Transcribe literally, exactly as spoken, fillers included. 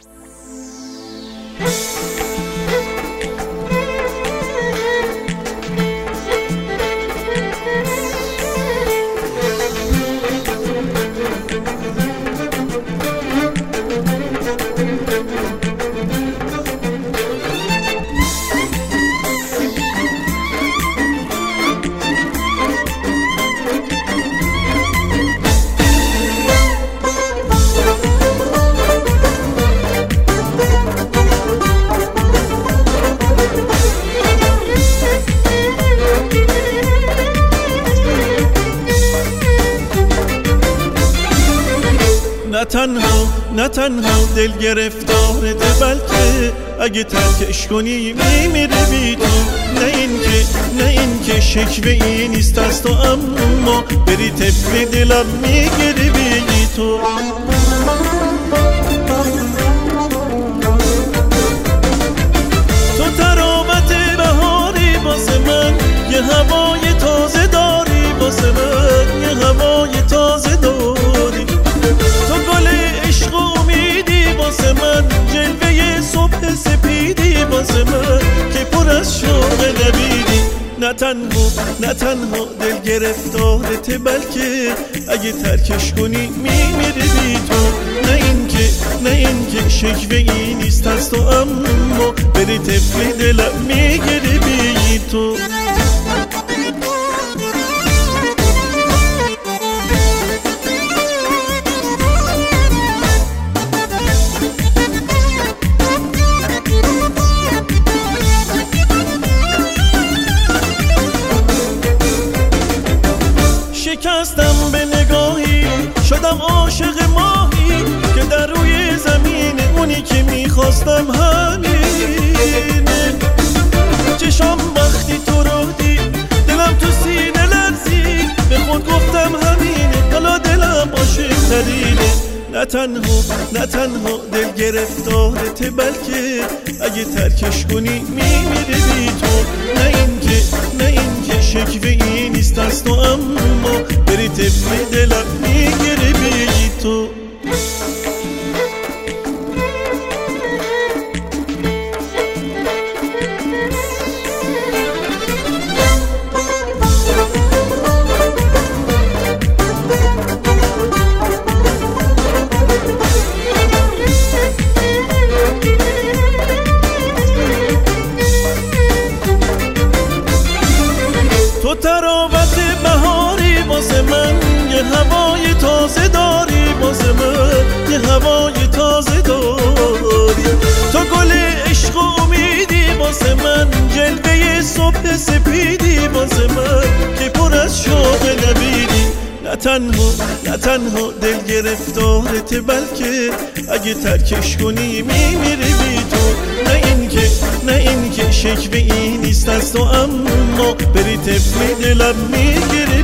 نه تنها نه تنها دل گرفتارته، بلکه اگه ترکش کنی میمیره بی تو. نه این که نه این که شکوه ای نیست از تو، اما بری طفل دلم میگیره بی تو. تو تراوت بهاری واسه من، یه هوای تازه داری واسه من، یه هوای تازه داری. تو گل عشق و امیدی واسه من، جلوه صبح سپیدی واسه من که پر از شوق نبیدی. نه تنها نه تنها دل گرفتارته، بلکه اگه ترکش کنی میمیره بی تو. نه این که نه این که شکوه ای نیست از تو، اما بری طفل دلم میگیره بی تو. شکستم به نگاهی، شدم عاشق ماهی که در روی زمین، اونی که میخواستم همینه. چشام وقتی تو رو دید، دلم تو سینه لرزید، به خود گفتم همینه، حالا دلم عاشق ترینه. نه تنها نه تنها دل گرفتارته، بلکه اگه ترکش کنی میمیره بی تو. نه این که نه این که شکوه ای نیست از تو، اما بری طفل دلم میگیره بی تو. تو تراوت بهاری واسه من، یه هوای تازه داری واسه من، یه هوای تازه داری. تو گل عشق و امیدی واسه من، جلوه صبح سپیدی واسه من که پر از شوق نبیدی. نه تنها نه تنها دل گرفتارته، بلکه اگه ترکش کنی میمیره بی تو. نه این که نه این که شکوه ای نیست از تو، اما بری طفل دلم میگیره